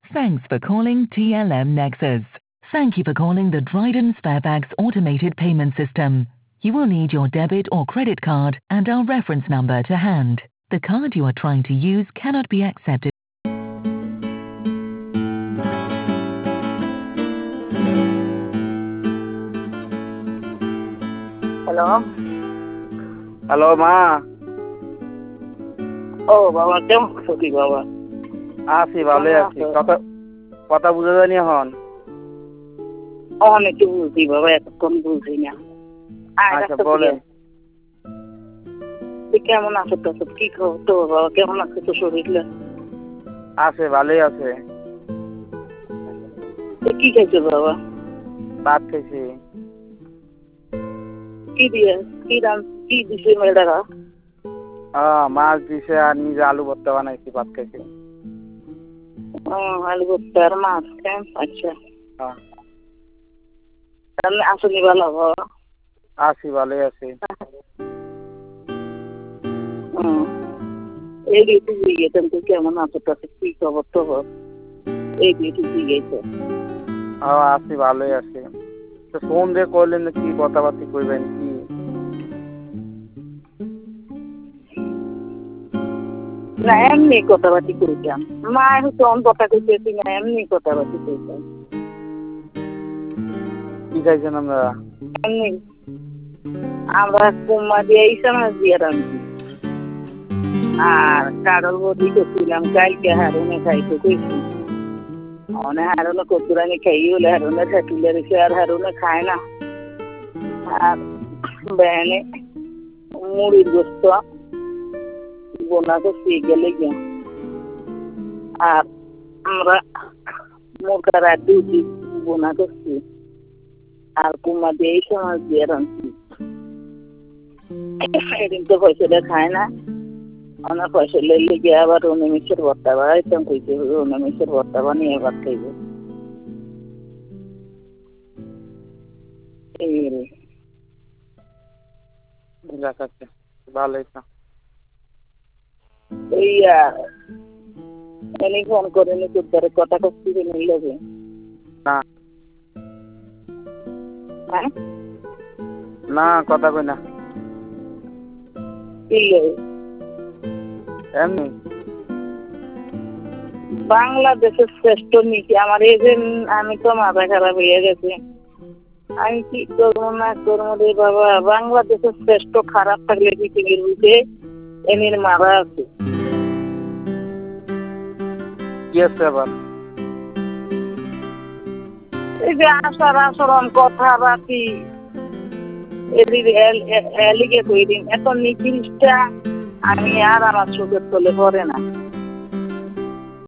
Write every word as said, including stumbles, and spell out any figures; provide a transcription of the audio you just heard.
Thanks for calling T L M Nexus. Thank you for calling the Dryden Sparebags automated payment system. You will need your debit or credit card and our reference number to hand. The card you are trying to use cannot be accepted. Hello hello মা। ও বাবা, কেমন আছো কি বাবা? আছি, ভালোই আছি। কথা কথা বুঝা যায়নি এখন? অনেকে বুঝি বাবা, এতক্ষণ বুঝি না। আচ্ছা বলেন। তুই কেমন আছো? তো কি খবর তো বাবা? কেমন আছে তো শরীরটা? আছে, ভালোই আছে। কি খাইছো বাবা? ভাত খাইছি। কি দিয়ে কি রান কি দিছে মেয়েটারা? হ্যাঁ, মাছ দিছে আর নিজে আলু ভর্তা বানাইছি, ভাত খাইছি। আলু ভর্তা আর মাছ। আচ্ছা, হ্যাঁ তাহলে আসনি ভালো বাবা? আছি, ভালোই আছি। এই ডিউটি গিয়েছেন তো, কেমন আছো তাতে কি খবর টবর? এই ডিউটি গিয়েছে। হ্যাঁ আছি, ভালোই আছি। তো ফোন দিয়ে করলেন কি কথাবার্তি কইবেন কি? না এমনি কথাবার্তি কইতাম। মায়ের তখন কথা কইতেছি না, এমনি কথাবার্তি কইতাম। কি খাইছেন আমরা? এমনি আমরা কুমা দিয়ে ইসা মাছ দিয়ে রাখছি আর কারল বদি করছিলাম। কালকে হারুনে খাইতে কইছি, অনে হারুনে কচুরানি খাই হলে হারুনে ঠেকুলে রেখে আর হারুনে খায় না। আর বেনে মুড়ির গোস্ত বোনা করছি গেলে গিয়ে। আর আমরা মুরগার আড্ডি বোনা করছি আর কুমা দিয়ে ইসা মাছ দিয়ে রাখছি। এদিন তো পয়সাটা খায় না, অনেক পয়সা লেগে গিয়ে আবার অনিমিষের ভর্তা বাড়াইতাম কইতে হবে, অনিমিষের ভর্তা বানিয়ে ভাত খাইব। ভালোই তো। ইয়া এনে ফোন করে নি তোর ধরে কথা করছি নিয়ে যাবে না হ্যাঁ না কথা কই না। কি এমনি বাংলাদেশের শ্রেষ্ঠ নীতি আমার এই যে আমি তো মাথা খারাপ হয়ে গেছে। আমি কি করবো না করবো রে বাবা। বাংলাদেশের শ্রেষ্ঠ খারাপ থাকলে পৃথিবীর বুঝে এমনি মারা আছে। কি আছে আবার? এই যে আচার আচরণ কথাবার্তি এদিকে কই দিন এত নির্দিষ্ট আমি আর আমার চোখের তলে পড়ে না।